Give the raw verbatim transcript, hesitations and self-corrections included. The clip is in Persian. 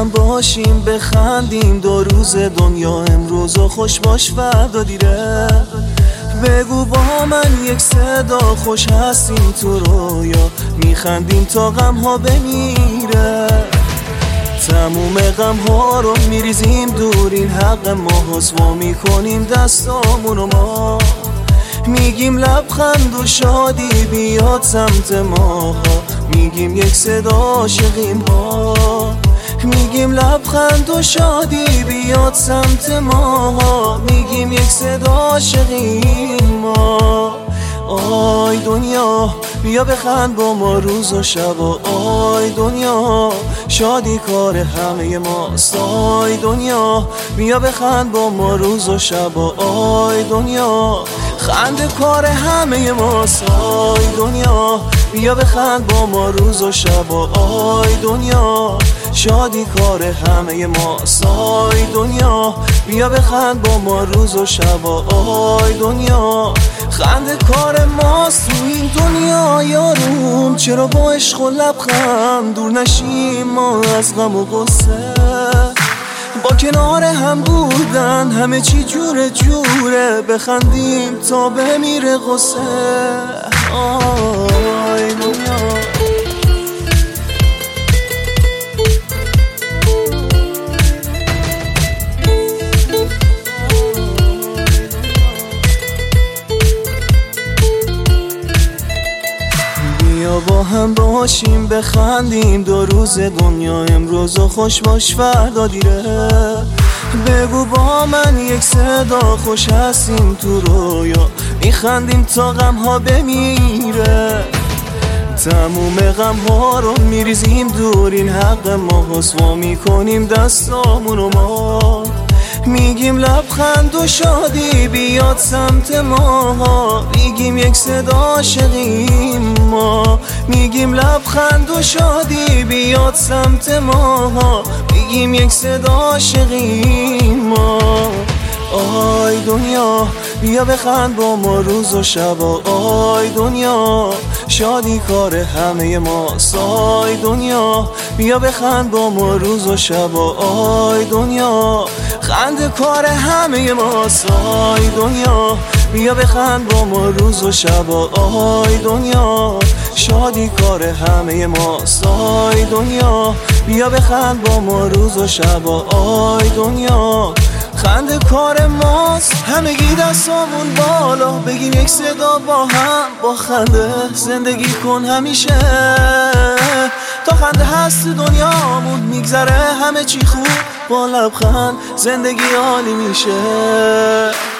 هم باشیم بخندیم دو روز دنیا امروز و خوش باش فردا دیره. بگو با من یک صدا خوش هستیم تو رویا میخندیم تا غم ها بمیره. تموم غم ها رو میریزیم دور این حق ما حسوا میکنیم دستامونو ما میگیم لبخند و شادی بیاد سمت ماها میگیم یک صدا عاشقیم ها میگیم لبخند و شادی بیاد سمت ماها میگیم یک صدا عاشقیم ما. آی دنیا بیا بخند با ما روز و شب و آی دنیا شادی کار همه ماست. آی دنیا بیا بخند با ما روز و شب و آی دنیا خنده کار همه ماست. آی دنیا بیا بخند با ما روز و شب و آی دنیا شادی کار همه ماست. آی دنیا بیا بخند با ما روز و شب و آی دنیا خنده کار ماست تو این دنیا. یاروم چرا با عشق و لبخند دور نشیم ما از غم و غصه با کنار هم بودن همه چی جوره جوره بخندیم تا بمیره غصه. آی دنیا بیا با هم باشیم بخندیم دو روز دنیا امروز و خوش باش فردا دیره. بگو با من یک صدا خوش هستیم تو رویا میخندیم تا غم ها بمیره. تموم غم ها رو میریزیم دور این حق ما حسوا میکنیم دستامونو ما میگیم لبخند و شادی بیاد سمت ماها میگیم یک صدا عاشقیم ما میگیم لبخند و شادی بیاد سمت ماها میگیم یک صدا عاشقیم ما. آی دنیا بیا بخند با ما روز و شب و آی دنیا شادی کار همه ماست. آی دنیا بیا بخند با ما روز و شب و آی دنیا خنده کار همه ماست. آی دنیا بیا بخند با ما روز و شب و آی دنیا شادی کار همه ماست. آی دنیا بیا بخند با ما روز و شب و آی دنیا خنده کار ماست. همگی دستامون بالا بگیم یک صدا با هم با خنده زندگی کن همیشه تا خنده هست دنیامون میگذره همه چی خوب با لبخند زندگی عالی میشه.